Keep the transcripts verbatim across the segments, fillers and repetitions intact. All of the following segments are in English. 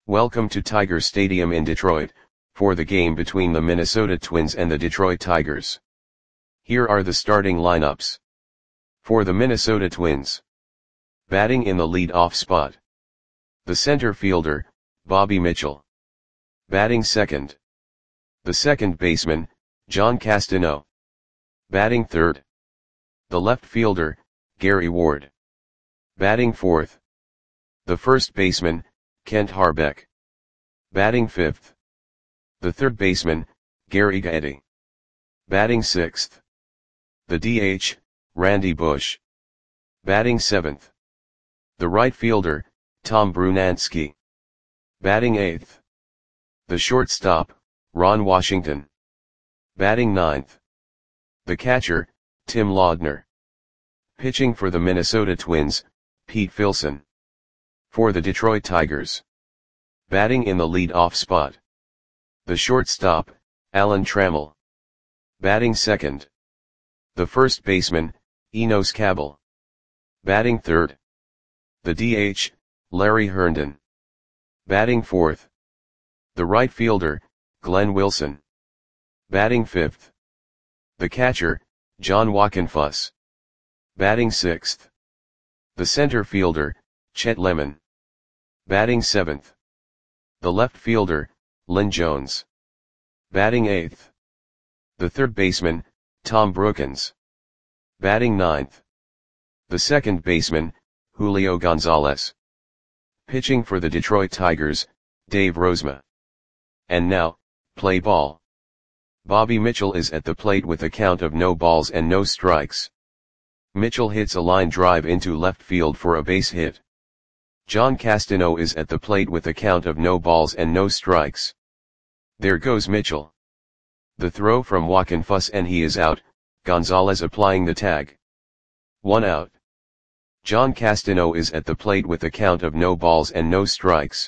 Welcome to Tiger Stadium in Detroit, for the game between the Minnesota Twins and the Detroit Tigers. Here are the starting lineups. For the Minnesota Twins. Batting in the lead-off spot. The center fielder, Bobby Mitchell. Batting second. The second baseman, John Castano. Batting third. The left fielder, Gary Ward. Batting fourth. The first baseman, Kent Hrbek. Batting fifth. The third baseman, Gary Gaetti. Batting sixth. The D H, Randy Bush. Batting seventh. The right fielder, Tom Brunansky. Batting eighth. The shortstop, Ron Washington. Batting ninth. The catcher, Tim Laudner. Pitching for the Minnesota Twins, Pete Filson. For the Detroit Tigers. Batting in the lead-off spot. The shortstop, Alan Trammell. Batting second. The first baseman, Enos Cabell. Batting third. The D H, Larry Herndon. Batting fourth. The right fielder, Glenn Wilson. Batting fifth. The catcher, John Wockenfuss. Batting sixth. The center fielder, Chet Lemon. Batting seventh. The left fielder, Lynn Jones. Batting eighth. The third baseman, Tom Brookens. Batting ninth. The second baseman, Julio Gonzalez. Pitching for the Detroit Tigers, Dave Rozema. And now, play ball. Bobby Mitchell is at the plate with a count of no balls and no strikes. Mitchell hits a line drive into left field for a base hit. John Castano is at the plate with a count of no balls and no strikes. There goes Mitchell. The throw from Wockenfuss and he is out, Gonzalez applying the tag. One out. John Castano is at the plate with a count of no balls and no strikes.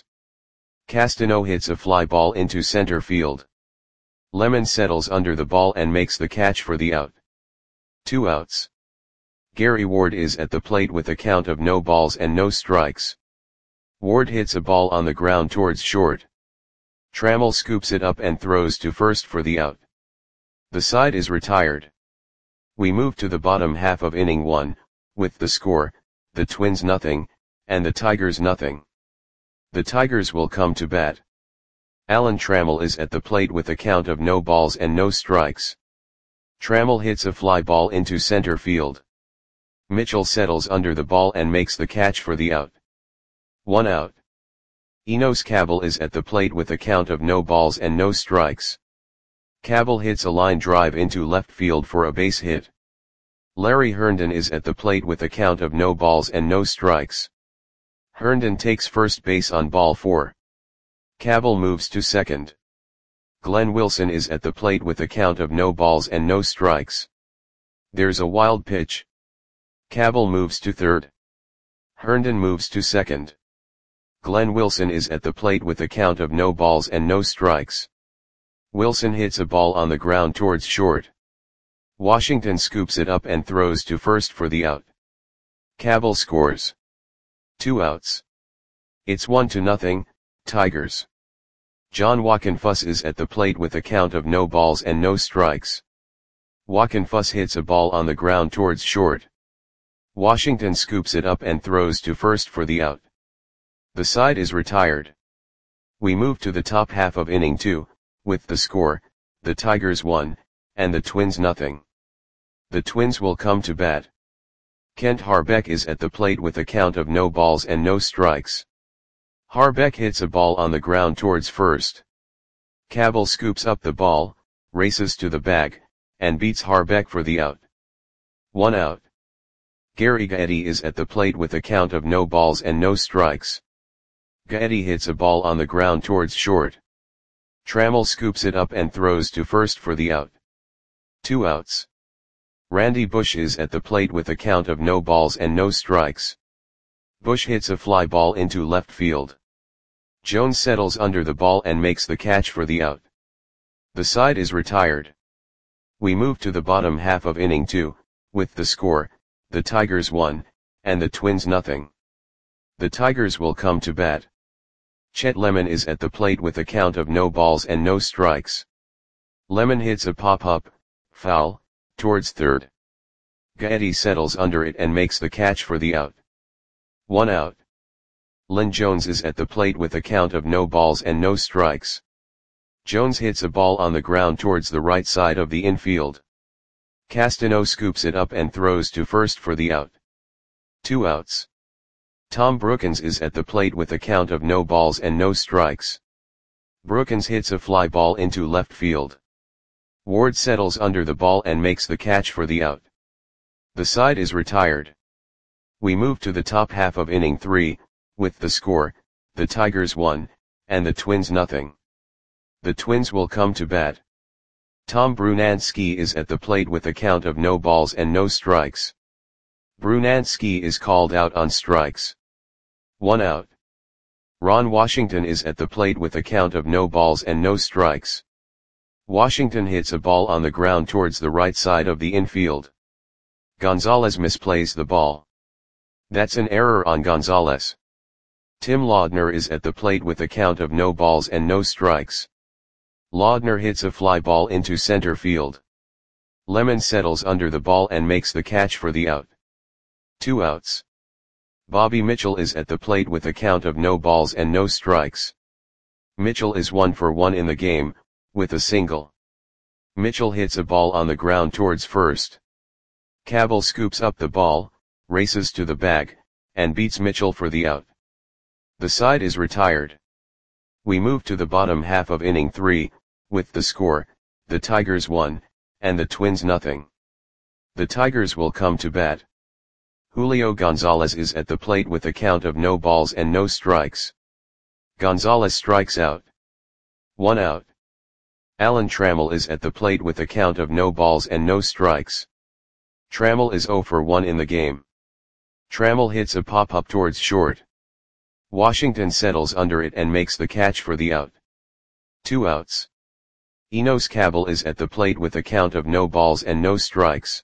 Castano hits a fly ball into center field. Lemon settles under the ball and makes the catch for the out. Two outs. Gary Ward is at the plate with a count of no balls and no strikes. Ward hits a ball on the ground towards short. Trammell scoops it up and throws to first for the out. The side is retired. We move to the bottom half of inning one, with the score, the Twins nothing, and the Tigers nothing. The Tigers will come to bat. Alan Trammell is at the plate with a count of no balls and no strikes. Trammell hits a fly ball into center field. Mitchell settles under the ball and makes the catch for the out. One out. Enos Cabell is at the plate with a count of no balls and no strikes. Cabell hits a line drive into left field for a base hit. Larry Herndon is at the plate with a count of no balls and no strikes. Herndon takes first base on ball four. Cabell moves to second. Glenn Wilson is at the plate with a count of no balls and no strikes. There's a wild pitch. Cabell moves to third. Herndon moves to second. Glenn Wilson is at the plate with a count of no balls and no strikes. Wilson hits a ball on the ground towards short. Washington scoops it up and throws to first for the out. Cabell scores. Two outs. It's one to nothing, Tigers. John Wockenfuss is at the plate with a count of no balls and no strikes. Wockenfuss hits a ball on the ground towards short. Washington scoops it up and throws to first for the out. The side is retired. We move to the top half of inning two, with the score, the Tigers one, and the Twins nothing. The Twins will come to bat. Kent Hrbek is at the plate with a count of no balls and no strikes. Hrbek hits a ball on the ground towards first. Cabell scoops up the ball, races to the bag, and beats Hrbek for the out. One out. Gary Gaetti is at the plate with a count of no balls and no strikes. Gaetti hits a ball on the ground towards short. Trammell scoops it up and throws to first for the out. Two outs. Randy Bush is at the plate with a count of no balls and no strikes. Bush hits a fly ball into left field. Jones settles under the ball and makes the catch for the out. The side is retired. We move to the bottom half of inning two, with the score, the Tigers one, and the Twins nothing. The Tigers will come to bat. Chet Lemon is at the plate with a count of no balls and no strikes. Lemon hits a pop-up, foul, towards third. Gaetti settles under it and makes the catch for the out. One out. Lynn Jones is at the plate with a count of no balls and no strikes. Jones hits a ball on the ground towards the right side of the infield. Castano scoops it up and throws to first for the out. Two outs. Tom Brookins is at the plate with a count of no balls and no strikes. Brookins hits a fly ball into left field. Ward settles under the ball and makes the catch for the out. The side is retired. We move to the top half of inning three, with the score, the Tigers one, and the Twins nothing. The Twins will come to bat. Tom Brunansky is at the plate with a count of no balls and no strikes. Brunansky is called out on strikes. One out. Ron Washington is at the plate with a count of no balls and no strikes. Washington hits a ball on the ground towards the right side of the infield. Gonzalez misplays the ball. That's an error on Gonzalez. Tim Laudner is at the plate with a count of no balls and no strikes. Laudner hits a fly ball into center field. Lemon settles under the ball and makes the catch for the out. Two outs. Bobby Mitchell is at the plate with a count of no balls and no strikes. Mitchell is one for one in the game, with a single. Mitchell hits a ball on the ground towards first. Cabell scoops up the ball, races to the bag, and beats Mitchell for the out. The side is retired. We move to the bottom half of inning three, with the score, the Tigers one, and the Twins nothing. The Tigers will come to bat. Julio Gonzalez is at the plate with a count of no balls and no strikes. Gonzalez strikes out. One out. Alan Trammell is at the plate with a count of no balls and no strikes. Trammell is zero for one in the game. Trammell hits a pop-up towards short. Washington settles under it and makes the catch for the out. Two outs. Enos Cabell is at the plate with a count of no balls and no strikes.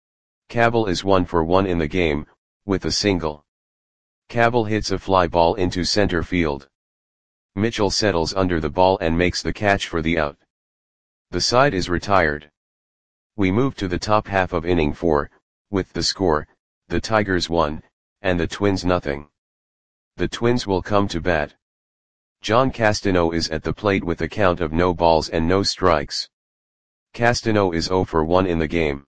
Cabell is one for one in the game, with a single. Cabell hits a fly ball into center field. Mitchell settles under the ball and makes the catch for the out. The side is retired. We move to the top half of inning four, with the score, the Tigers one, and the Twins nothing. The Twins will come to bat. John Castano is at the plate with a count of no balls and no strikes. Castano is zero for one in the game.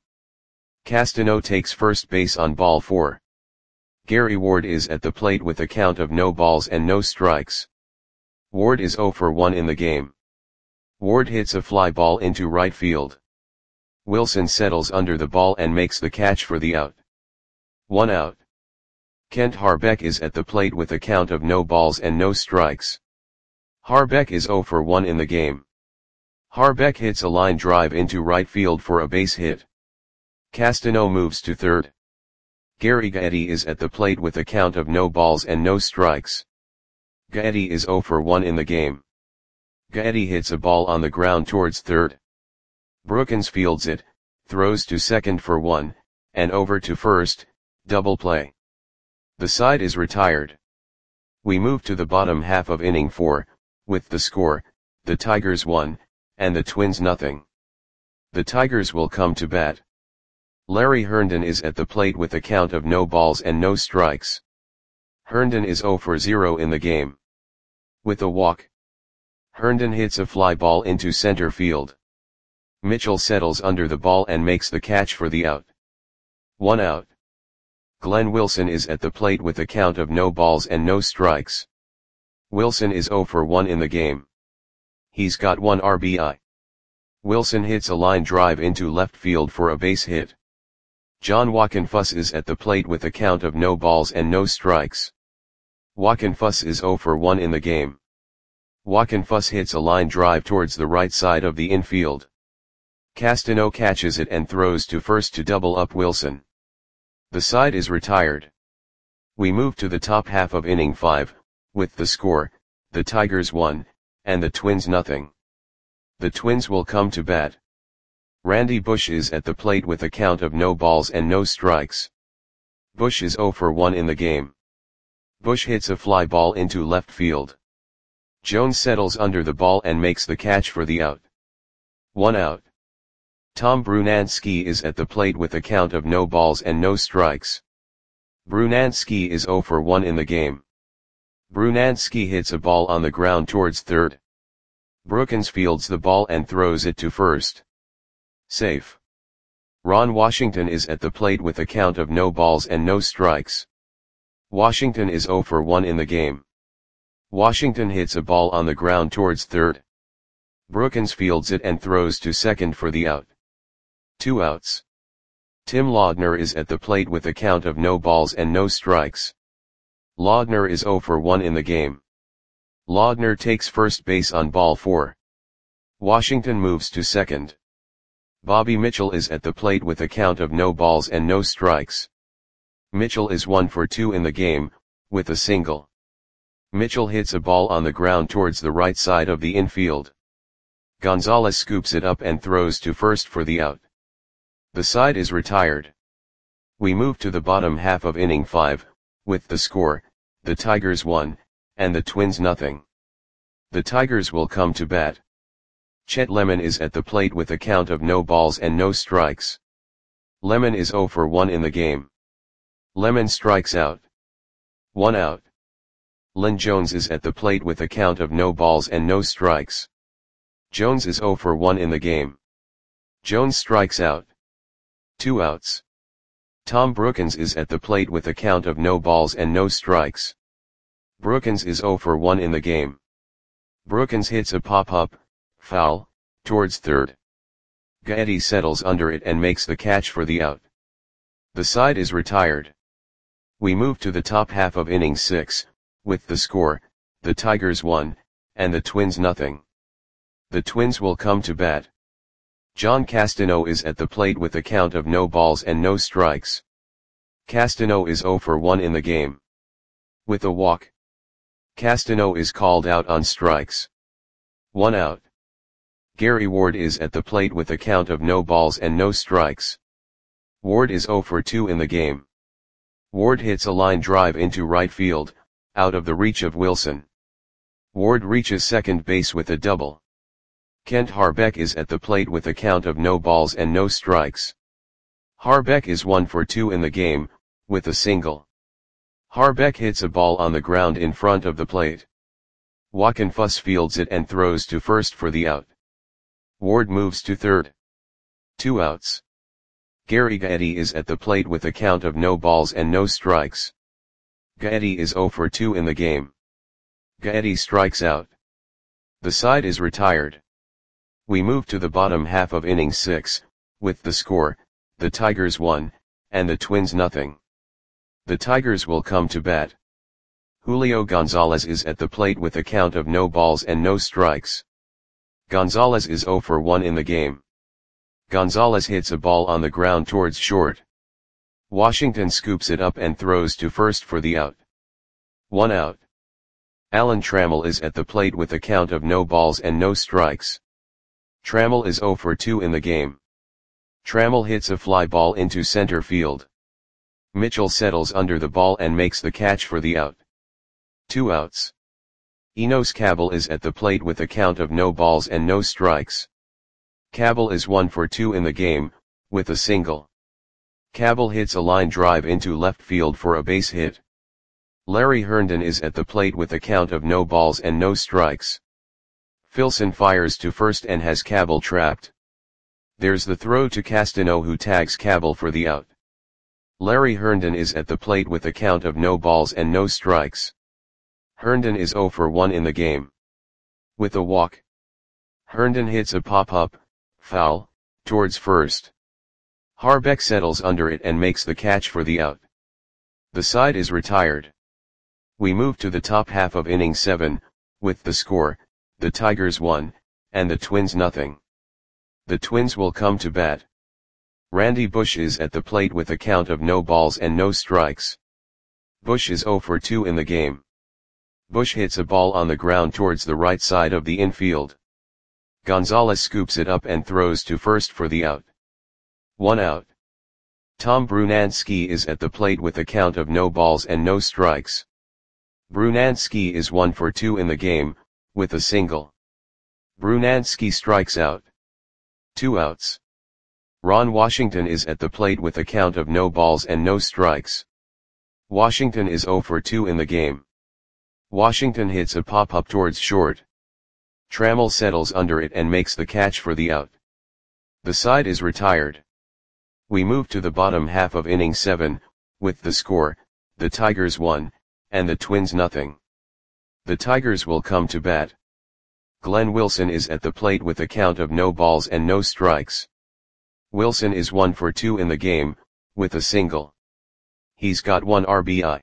Castano takes first base on ball four. Gary Ward is at the plate with a count of no balls and no strikes. Ward is zero for one in the game. Ward hits a fly ball into right field. Wilson settles under the ball and makes the catch for the out. One out. Kent Harbeck is at the plate with a count of no balls and no strikes. Harbeck is zero for one in the game. Harbeck hits a line drive into right field for a base hit. Castano moves to third. Gary Gaetti is at the plate with a count of no balls and no strikes. Gaetti is zero for one in the game. Gaetti hits a ball on the ground towards third. Brookins fields it, throws to second for one, and over to first, double play. The side is retired. We move to the bottom half of inning four, with the score, the Tigers one, and the Twins nothing. The Tigers will come to bat. Larry Herndon is at the plate with a count of no balls and no strikes. Herndon is zero for zero in the game. With a walk. Herndon hits a fly ball into center field. Mitchell settles under the ball and makes the catch for the out. One out. Glenn Wilson is at the plate with a count of no balls and no strikes. Wilson is zero for one in the game. He's got one R B I. Wilson hits a line drive into left field for a base hit. John Wockenfuss is at the plate with a count of no balls and no strikes. Wockenfuss is zero for one in the game. Wockenfuss hits a line drive towards the right side of the infield. Castano catches it and throws to first to double up Wilson. The side is retired. We move to the top half of inning five, with the score, the Tigers one, and the Twins nothing. The Twins will come to bat. Randy Bush is at the plate with a count of no balls and no strikes. Bush is zero for one in the game. Bush hits a fly ball into left field. Jones settles under the ball and makes the catch for the out. One out. Tom Brunansky is at the plate with a count of no balls and no strikes. Brunansky is zero for one in the game. Brunansky hits a ball on the ground towards third. Brookins fields the ball and throws it to first. Safe. Ron Washington is at the plate with a count of no balls and no strikes. Washington is zero for one in the game. Washington hits a ball on the ground towards third. Brookins fields it and throws to second for the out. Two outs. Tim Laudner is at the plate with a count of no balls and no strikes. Laudner is zero for one in the game. Laudner takes first base on ball four. Washington moves to second. Bobby Mitchell is at the plate with a count of no balls and no strikes. Mitchell is one for two in the game, with a single. Mitchell hits a ball on the ground towards the right side of the infield. Gonzalez scoops it up and throws to first for the out. The side is retired. We move to the bottom half of inning five, with the score, the Tigers one, and the Twins nothing. The Tigers will come to bat. Chet Lemon is at the plate with a count of no balls and no strikes. Lemon is zero for one in the game. Lemon strikes out. One out. Lynn Jones is at the plate with a count of no balls and no strikes. Jones is zero for one in the game. Jones strikes out. Two outs. Tom Brookins is at the plate with a count of no balls and no strikes. Brookins is zero for one in the game. Brookins hits a pop-up, foul, towards third. Gaetti settles under it and makes the catch for the out. The side is retired. We move to the top half of inning six, with the score, the Tigers one, and the Twins nothing. The Twins will come to bat. John Castano is at the plate with a count of no balls and no strikes. Castano is zero for one in the game. With a walk. Castano is called out on strikes. One out. Gary Ward is at the plate with a count of no balls and no strikes. Ward is zero for two in the game. Ward hits a line drive into right field, out of the reach of Wilson. Ward reaches second base with a double. Kent Harbeck is at the plate with a count of no balls and no strikes. Harbeck is one for two in the game, with a single. Harbeck hits a ball on the ground in front of the plate. Joaquin Fuss fields it and throws to first for the out. Ward moves to third. Two outs. Gary Gaetti is at the plate with a count of no balls and no strikes. Gaetti is zero for two in the game. Gaetti strikes out. The side is retired. We move to the bottom half of inning six, with the score, the Tigers one, and the Twins nothing. The Tigers will come to bat. Julio Gonzalez is at the plate with a count of no balls and no strikes. Gonzalez is zero for one in the game. Gonzalez hits a ball on the ground towards short. Washington scoops it up and throws to first for the out. One out. Alan Trammell is at the plate with a count of no balls and no strikes. Trammell is zero for two in the game. Trammell hits a fly ball into center field. Mitchell settles under the ball and makes the catch for the out. Two outs. Enos Cabell is at the plate with a count of no balls and no strikes. Cabell is one for two in the game, with a single. Cabell hits a line drive into left field for a base hit. Larry Herndon is at the plate with a count of no balls and no strikes. Filson fires to first and has Cabell trapped. There's the throw to Castano, who tags Cabell for the out. Larry Herndon is at the plate with a count of no balls and no strikes. Herndon is zero for one in the game. With a walk. Herndon hits a pop-up, foul, towards first. Harbeck settles under it and makes the catch for the out. The side is retired. We move to the top half of inning seven, with the score, the Tigers one, and the Twins nothing. The Twins will come to bat. Randy Bush is at the plate with a count of no balls and no strikes. Bush is zero for two in the game. Bush hits a ball on the ground towards the right side of the infield. Gonzalez scoops it up and throws to first for the out. One out. Tom Brunansky is at the plate with a count of no balls and no strikes. Brunansky is one for two in the game, with a single. Brunansky strikes out. Two outs. Ron Washington is at the plate with a count of no balls and no strikes. Washington is oh for two in the game. Washington hits a pop-up towards short. Trammell settles under it and makes the catch for the out. The side is retired. We move to the bottom half of inning seven, with the score, the Tigers one, and the Twins nothing. The Tigers will come to bat. Glenn Wilson is at the plate with a count of no balls and no strikes. Wilson is one for two in the game, with a single. He's got one R B I.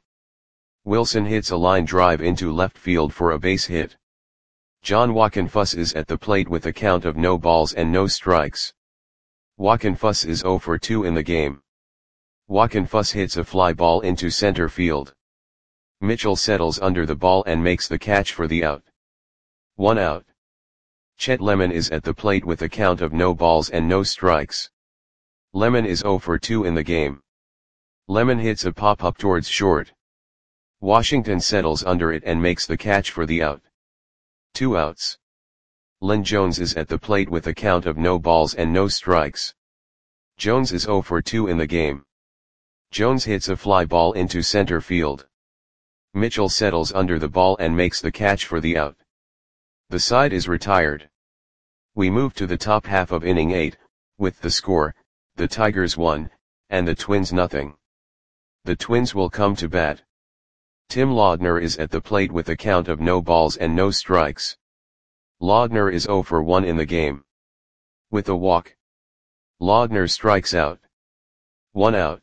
Wilson hits a line drive into left field for a base hit. John Wockenfuss is at the plate with a count of no balls and no strikes. Wockenfuss is oh for two in the game. Wockenfuss hits a fly ball into center field. Mitchell settles under the ball and makes the catch for the out. One out. Chet Lemon is at the plate with a count of no balls and no strikes. Lemon is oh for two in the game. Lemon hits a pop-up towards short. Washington settles under it and makes the catch for the out. Two outs. Lynn Jones is at the plate with a count of no balls and no strikes. Jones is oh for two in the game. Jones hits a fly ball into center field. Mitchell settles under the ball and makes the catch for the out. The side is retired. We move to the top half of inning eight, with the score, the Tigers one, and the Twins nothing. The Twins will come to bat. Tim Laudner is at the plate with a count of no balls and no strikes. Laudner is oh for one in the game. With a walk. Laudner strikes out. One out.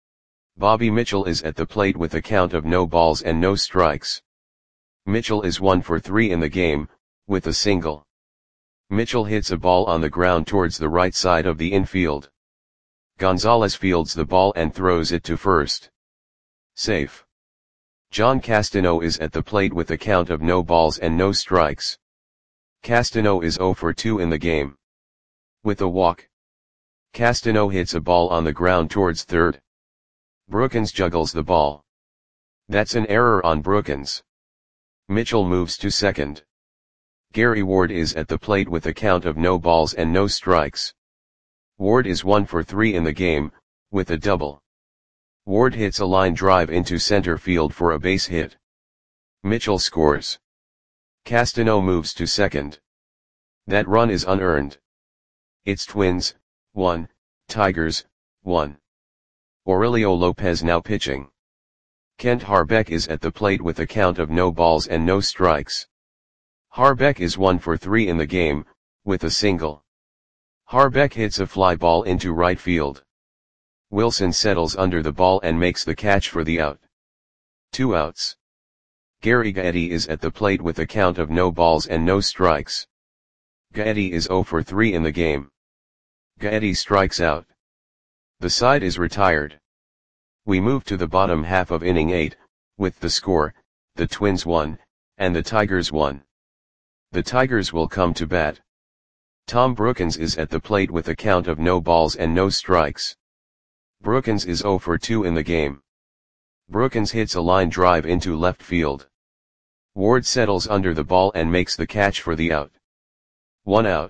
Bobby Mitchell is at the plate with a count of no balls and no strikes. Mitchell is one for three in the game, with a single. Mitchell hits a ball on the ground towards the right side of the infield. Gonzalez fields the ball and throws it to first. Safe. John Castano is at the plate with a count of no balls and no strikes. Castano is oh for two in the game. With a walk. Castano hits a ball on the ground towards third. Brookins juggles the ball. That's an error on Brookins. Mitchell moves to second. Gary Ward is at the plate with a count of no balls and no strikes. Ward is one for three in the game, with a double. Ward hits a line drive into center field for a base hit. Mitchell scores. Castano moves to second. That run is unearned. It's Twins, one, Tigers, one. Aurelio Lopez now pitching. Kent Harbeck is at the plate with a count of no balls and no strikes. Harbeck is one for three in the game, with a single. Harbeck hits a fly ball into right field. Wilson settles under the ball and makes the catch for the out. Two outs. Gary Gaetti is at the plate with a count of no balls and no strikes. Gaetti is oh for three in the game. Gaetti strikes out. The side is retired. We move to the bottom half of inning eight, with the score, the Twins one, and the Tigers one. The Tigers will come to bat. Tom Brookins is at the plate with a count of no balls and no strikes. Brookins is oh for two in the game. Brookins hits a line drive into left field. Ward settles under the ball and makes the catch for the out. One out.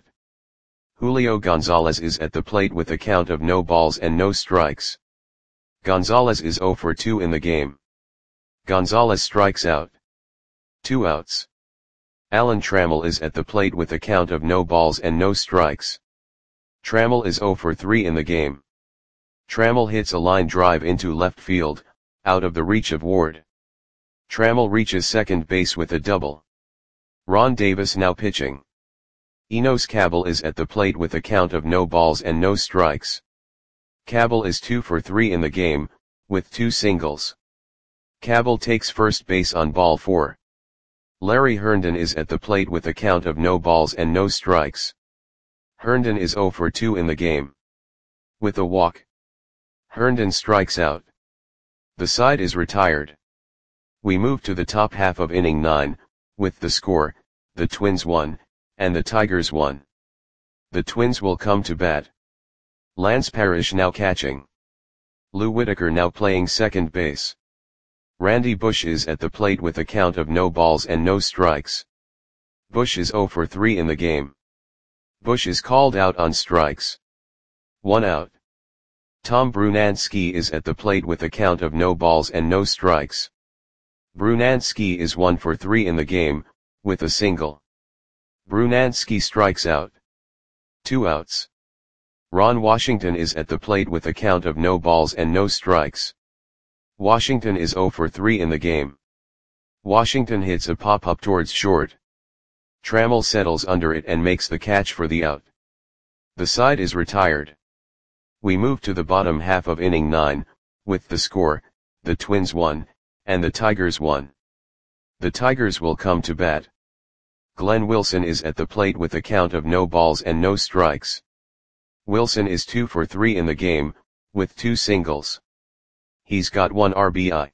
Julio Gonzalez is at the plate with a count of no balls and no strikes. Gonzalez is oh for two in the game. Gonzalez strikes out. Two outs. Alan Trammell is at the plate with a count of no balls and no strikes. Trammell is oh for three in the game. Trammell hits a line drive into left field, out of the reach of Ward. Trammell reaches second base with a double. Ron Davis now pitching. Enos Cabell is at the plate with a count of no balls and no strikes. Cabell is two for three in the game, with two singles. Cabell takes first base on ball four. Larry Herndon is at the plate with a count of no balls and no strikes. Herndon is oh for two in the game. With a walk. Herndon strikes out. The side is retired. We move to the top half of inning nine, with the score, the Twins one, and the Tigers one. The Twins will come to bat. Lance Parrish now catching. Lou Whitaker now playing second base. Randy Bush is at the plate with a count of no balls and no strikes. Bush is zero for three in the game. Bush is called out on strikes. One out. Tom Brunansky is at the plate with a count of no balls and no strikes. Brunansky is one for three in the game, with a single. Brunansky strikes out. Two outs. Ron Washington is at the plate with a count of no balls and no strikes. Washington is zero for three in the game. Washington hits a pop-up towards short. Trammell settles under it and makes the catch for the out. The side is retired. We move to the bottom half of inning nine, with the score, the Twins one, and the Tigers one. The Tigers will come to bat. Glenn Wilson is at the plate with a count of no balls and no strikes. Wilson is two for three in the game, with two singles. He's got one R B I.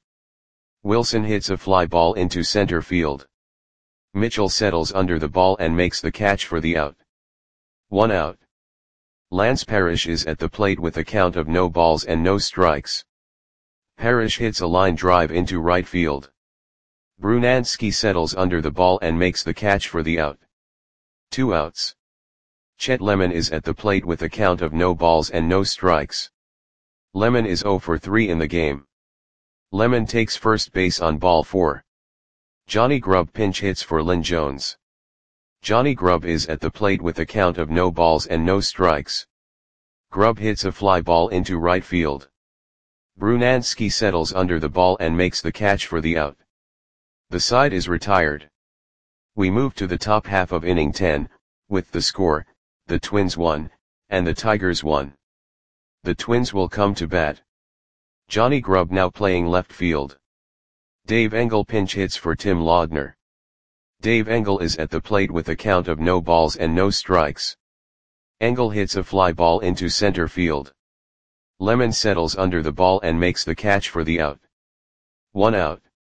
Wilson hits a fly ball into center field. Mitchell settles under the ball and makes the catch for the out. One out. Lance Parrish is at the plate with a count of no balls and no strikes. Parrish hits a line drive into right field. Brunansky settles under the ball and makes the catch for the out. Two outs. Chet Lemon is at the plate with a count of no balls and no strikes. Lemon is zero for three in the game. Lemon takes first base on ball four. Johnny Grubb pinch hits for Lynn Jones. Johnny Grubb is at the plate with a count of no balls and no strikes. Grubb hits a fly ball into right field. Brunansky settles under the ball and makes the catch for the out. The side is retired. We move to the top half of inning ten, with the score, the Twins one, and the Tigers one. The Twins will come to bat. Johnny Grubb now playing left field. Dave Engel pinch hits for Tim Laudner. Dave Engel is at the plate with a count of no balls and no strikes. Engel hits a fly ball into center field. Lemon settles under the ball and makes the catch for the out. One out.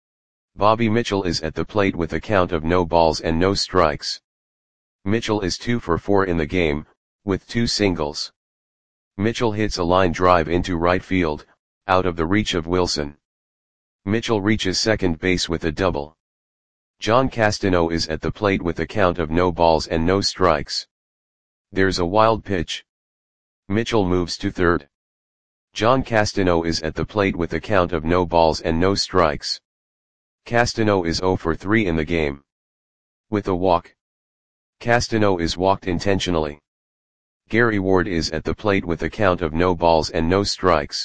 Bobby Mitchell is at the plate with a count of no balls and no strikes. Mitchell is two for four in the game, with two singles. Mitchell hits a line drive into right field, out of the reach of Wilson. Mitchell reaches second base with a double. John Castano is at the plate with a count of no balls and no strikes. There's a wild pitch. Mitchell moves to third. John Castano is at the plate with a count of no balls and no strikes. Castano is zero for three in the game. With a walk. Castano is walked intentionally. Gary Ward is at the plate with a count of no balls and no strikes.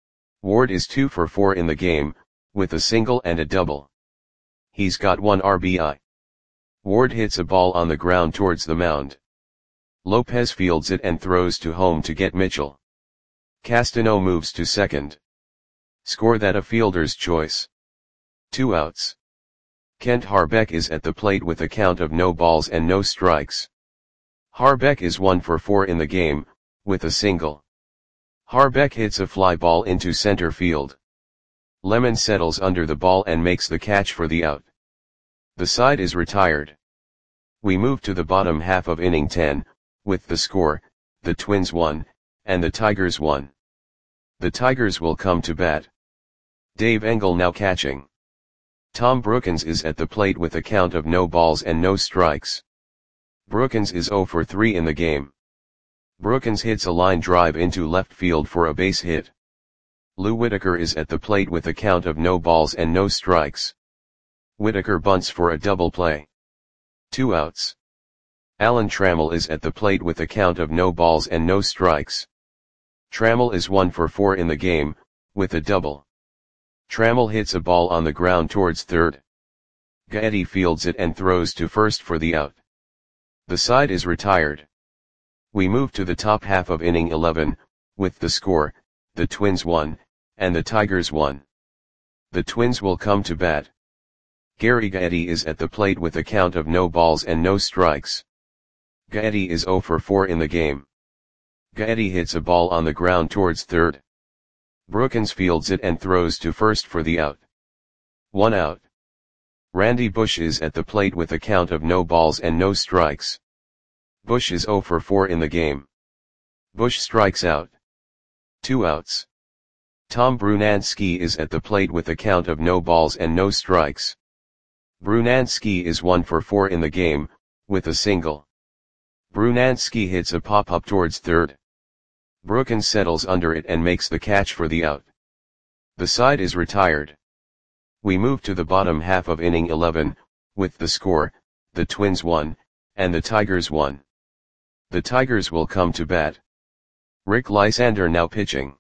Ward is two for four in the game, with a single and a double. He's got one R B I. Ward hits a ball on the ground towards the mound. Lopez fields it and throws to home to get Mitchell. Castano moves to second. Score that a fielder's choice. Two outs. Kent Harbeck is at the plate with a count of no balls and no strikes. Harbeck is one for four in the game, with a single. Harbeck hits a fly ball into center field. Lemon settles under the ball and makes the catch for the out. The side is retired. We move to the bottom half of inning ten, with the score, the Twins one, and the Tigers one. The Tigers will come to bat. Dave Engel now catching. Tom Brookins is at the plate with a count of no balls and no strikes. Brookins is zero for three in the game. Brookins hits a line drive into left field for a base hit. Lou Whitaker is at the plate with a count of no balls and no strikes. Whitaker bunts for a double play. Two outs. Alan Trammell is at the plate with a count of no balls and no strikes. Trammell is one for four in the game, with a double. Trammell hits a ball on the ground towards third. Gaetti fields it and throws to first for the out. The side is retired. We move to the top half of inning eleven, with the score, the Twins one, and the Tigers one. The Twins will come to bat. Gary Gaetti is at the plate with a count of no balls and no strikes. Gaetti is zero for four in the game. Gaetti hits a ball on the ground towards third. Brookins fields it and throws to first for the out. One out. Randy Bush is at the plate with a count of no balls and no strikes. Bush is zero for four in the game. Bush strikes out. Two outs. Tom Brunansky is at the plate with a count of no balls and no strikes. Brunansky is one for four in the game, with a single. Brunansky hits a pop-up towards third. Brookins settles under it and makes the catch for the out. The side is retired. We move to the bottom half of inning eleven, with the score, the Twins one, and the Tigers one. The Tigers will come to bat. Rick Lysander now pitching.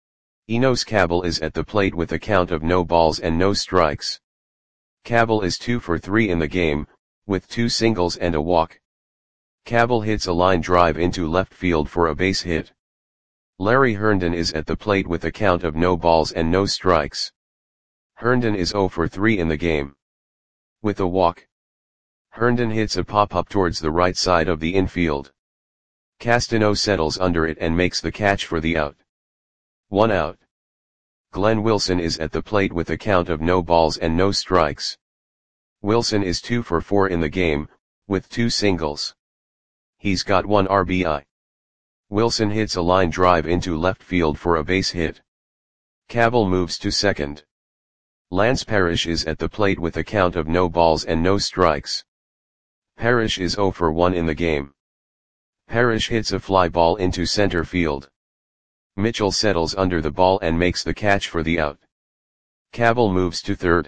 Enos Cabell is at the plate with a count of no balls and no strikes. Cabell is two for three in the game, with two singles and a walk. Cabell hits a line drive into left field for a base hit. Larry Herndon is at the plate with a count of no balls and no strikes. Herndon is zero for three in the game. With a walk. Herndon hits a pop-up towards the right side of the infield. Castano settles under it and makes the catch for the out. One out. Glenn Wilson is at the plate with a count of no balls and no strikes. Wilson is two for four in the game, with two singles. He's got one R B I. Wilson hits a line drive into left field for a base hit. Cabell moves to second. Lance Parrish is at the plate with a count of no balls and no strikes. Parrish is zero for one in the game. Parrish hits a fly ball into center field. Mitchell settles under the ball and makes the catch for the out. Cabell moves to third.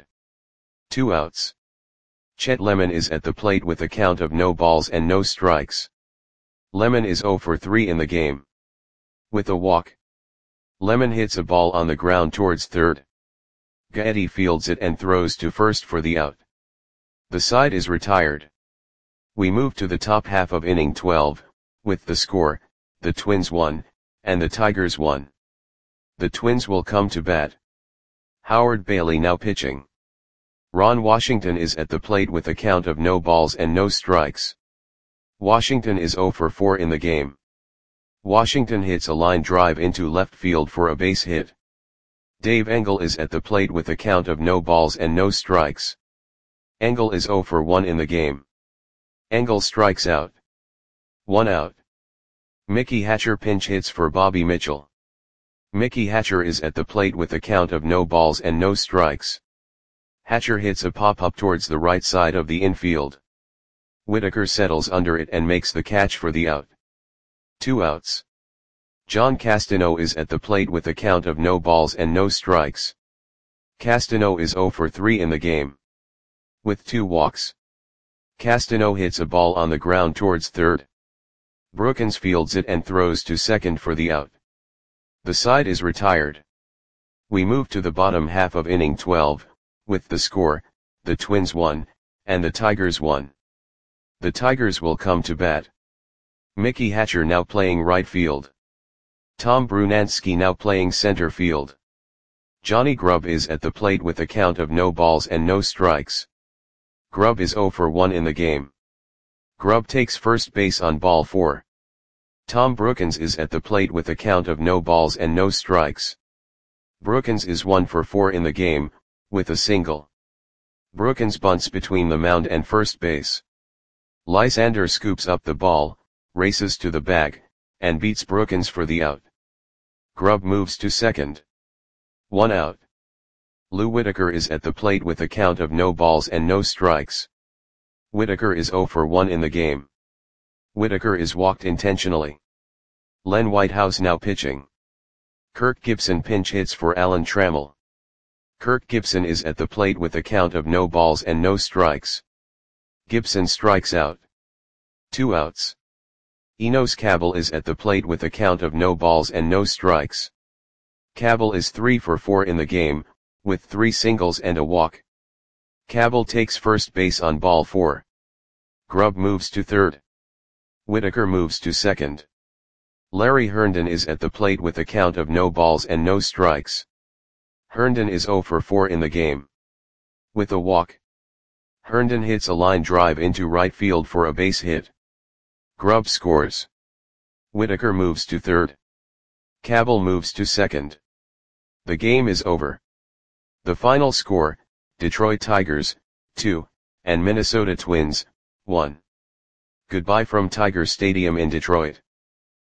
Two outs. Chet Lemon is at the plate with a count of no balls and no strikes. Lemon is zero for three in the game. With a walk. Lemon hits a ball on the ground towards third. Gaetti fields it and throws to first for the out. The side is retired. We move to the top half of inning twelve, with the score, the Twins one, and the Tigers one. The Twins will come to bat. Howard Bailey now pitching. Ron Washington is at the plate with a count of no balls and no strikes. Washington is zero for four in the game. Washington hits a line drive into left field for a base hit. Dave Engel is at the plate with a count of no balls and no strikes. Engel is zero for one in the game. Engel strikes out. One out. Mickey Hatcher pinch hits for Bobby Mitchell. Mickey Hatcher is at the plate with a count of no balls and no strikes. Hatcher hits a pop-up towards the right side of the infield. Whitaker settles under it and makes the catch for the out. Two outs. John Castano is at the plate with a count of no balls and no strikes. Castano is zero for three in the game. With two walks. Castano hits a ball on the ground towards third. Brookins fields it and throws to second for the out. The side is retired. We move to the bottom half of inning twelve, with the score, the Twins one, and the Tigers one. The Tigers will come to bat. Mickey Hatcher now playing right field. Tom Brunansky now playing center field. Johnny Grubb is at the plate with a count of no balls and no strikes. Grubb is zero for one in the game. Grubb takes first base on ball four. Tom Brookins is at the plate with a count of no balls and no strikes. Brookins is one for four in the game, with a single. Brookins bunts between the mound and first base. Lysander scoops up the ball, races to the bag, and beats Brookins for the out. Grubb moves to second. One out. Lou Whitaker is at the plate with a count of no balls and no strikes. Whitaker is zero for one in the game. Whitaker is walked intentionally. Len Whitehouse now pitching. Kirk Gibson pinch hits for Alan Trammell. Kirk Gibson is at the plate with a count of no balls and no strikes. Gibson strikes out. Two outs. Enos Cabell is at the plate with a count of no balls and no strikes. Cabell is three for four in the game, with three singles and a walk. Cabell takes first base on ball four. Grubb moves to third. Whitaker moves to second. Larry Herndon is at the plate with a count of no balls and no strikes. Herndon is zero for four in the game. With a walk. Herndon hits a line drive into right field for a base hit. Grubb scores. Whitaker moves to third. Cabell moves to second. The game is over. The final score, Detroit Tigers, two, and Minnesota Twins, one. Goodbye from Tiger Stadium in Detroit.